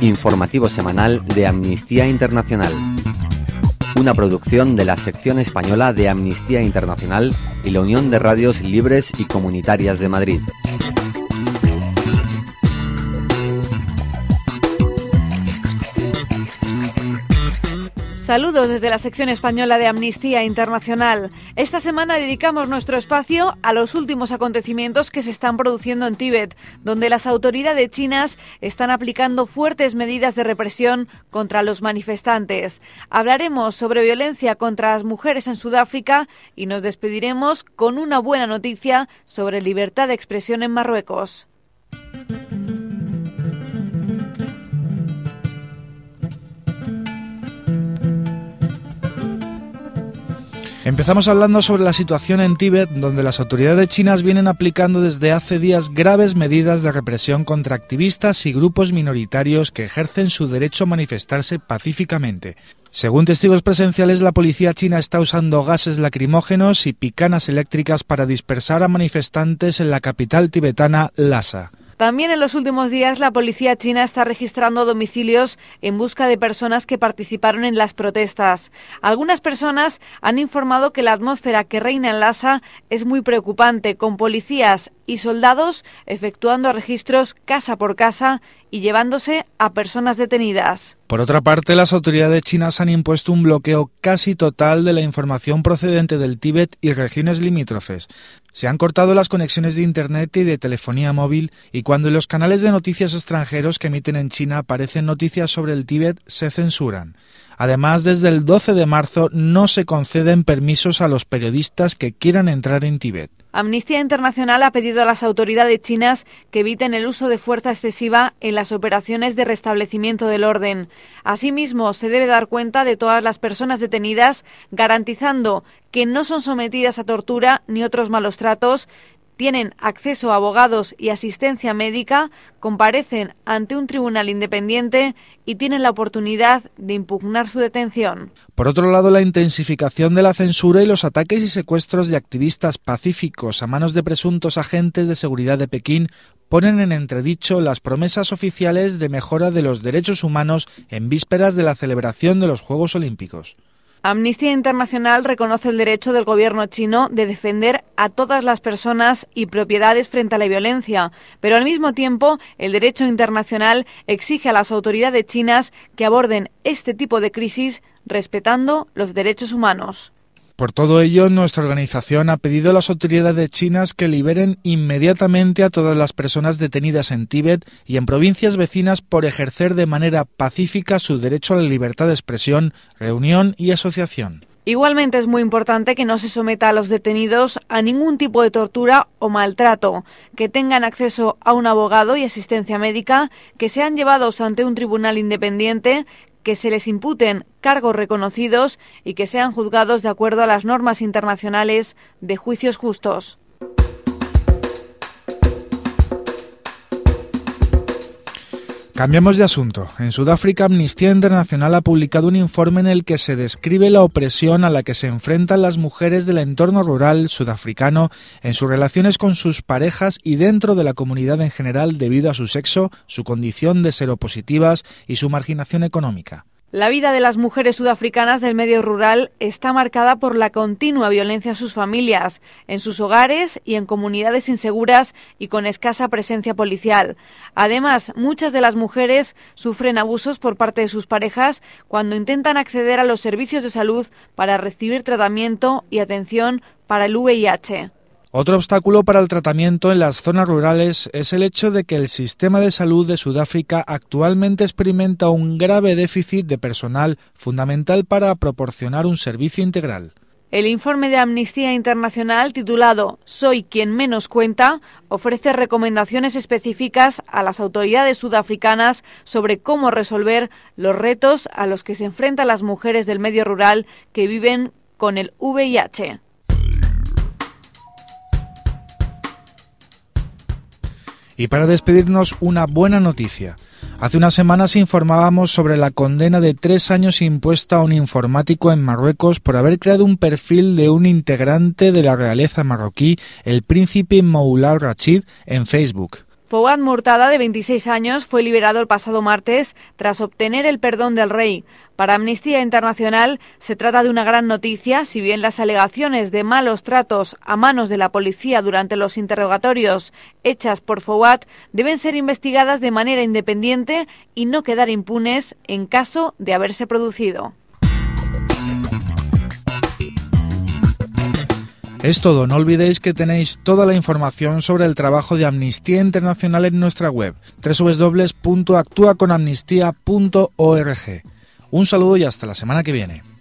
informativo semanal de Amnistía Internacional. Una producción de la sección española de Amnistía Internacional y la Unión de Radios Libres y Comunitarias de Madrid. Saludos desde la sección española de Amnistía Internacional. Esta semana dedicamos nuestro espacio a los últimos acontecimientos que se están produciendo en Tíbet, donde las autoridades chinas están aplicando fuertes medidas de represión contra los manifestantes. Hablaremos sobre violencia contra las mujeres en Sudáfrica y nos despediremos con una buena noticia sobre libertad de expresión en Marruecos. Empezamos hablando sobre la situación en Tíbet, donde las autoridades chinas vienen aplicando desde hace días graves medidas de represión contra activistas y grupos minoritarios que ejercen su derecho a manifestarse pacíficamente. Según testigos presenciales, la policía china está usando gases lacrimógenos y picanas eléctricas para dispersar a manifestantes en la capital tibetana, Lhasa. También en los últimos días la policía china está registrando domicilios en busca de personas que participaron en las protestas. Algunas personas han informado que la atmósfera que reina en Lhasa es muy preocupante, con policías y soldados efectuando registros casa por casa y llevándose a personas detenidas. Por otra parte, las autoridades chinas han impuesto un bloqueo casi total de la información procedente del Tíbet y regiones limítrofes. Se han cortado las conexiones de Internet y de telefonía móvil, y cuando en los canales de noticias extranjeros que emiten en China aparecen noticias sobre el Tíbet, se censuran. Además, desde el 12 de marzo no se conceden permisos a los periodistas que quieran entrar en Tíbet. Amnistía Internacional ha pedido a las autoridades chinas que eviten el uso de fuerza excesiva en las operaciones de restablecimiento del orden. Asimismo, se debe dar cuenta de todas las personas detenidas, garantizando que no son sometidas a tortura ni otros malos tratos, tienen acceso a abogados y asistencia médica, comparecen ante un tribunal independiente y tienen la oportunidad de impugnar su detención. Por otro lado, la intensificación de la censura y los ataques y secuestros de activistas pacíficos a manos de presuntos agentes de seguridad de Pekín ponen en entredicho las promesas oficiales de mejora de los derechos humanos en vísperas de la celebración de los Juegos Olímpicos. Amnistía Internacional reconoce el derecho del gobierno chino de defender a todas las personas y propiedades frente a la violencia, pero al mismo tiempo el derecho internacional exige a las autoridades chinas que aborden este tipo de crisis respetando los derechos humanos. Por todo ello, nuestra organización ha pedido a las autoridades chinas que liberen inmediatamente a todas las personas detenidas en Tíbet y en provincias vecinas por ejercer de manera pacífica su derecho a la libertad de expresión, reunión y asociación. Igualmente es muy importante que no se someta a los detenidos a ningún tipo de tortura o maltrato, que tengan acceso a un abogado y asistencia médica, que sean llevados ante un tribunal independiente, que se les imputen cargos reconocidos y que sean juzgados de acuerdo a las normas internacionales de juicios justos. Cambiamos de asunto. En Sudáfrica, Amnistía Internacional ha publicado un informe en el que se describe la opresión a la que se enfrentan las mujeres del entorno rural sudafricano en sus relaciones con sus parejas y dentro de la comunidad en general debido a su sexo, su condición de seropositivas y su marginación económica. La vida de las mujeres sudafricanas del medio rural está marcada por la continua violencia en sus familias, en sus hogares y en comunidades inseguras y con escasa presencia policial. Además, muchas de las mujeres sufren abusos por parte de sus parejas cuando intentan acceder a los servicios de salud para recibir tratamiento y atención para el VIH. Otro obstáculo para el tratamiento en las zonas rurales es el hecho de que el sistema de salud de Sudáfrica actualmente experimenta un grave déficit de personal fundamental para proporcionar un servicio integral. El informe de Amnistía Internacional, titulado «Soy quien menos cuenta», ofrece recomendaciones específicas a las autoridades sudafricanas sobre cómo resolver los retos a los que se enfrentan las mujeres del medio rural que viven con el VIH. Y para despedirnos, una buena noticia. Hace unas semanas informábamos sobre la condena de 3 años impuesta a un informático en Marruecos por haber creado un perfil de un integrante de la realeza marroquí, el príncipe Moulay Rachid, en Facebook. Fouad Murtada, de 26 años, fue liberado el pasado martes tras obtener el perdón del rey. Para Amnistía Internacional se trata de una gran noticia, si bien las alegaciones de malos tratos a manos de la policía durante los interrogatorios hechas por Fouad deben ser investigadas de manera independiente y no quedar impunes en caso de haberse producido. Es todo, no olvidéis que tenéis toda la información sobre el trabajo de Amnistía Internacional en nuestra web, www.actuaconamnistia.org. Un saludo y hasta la semana que viene.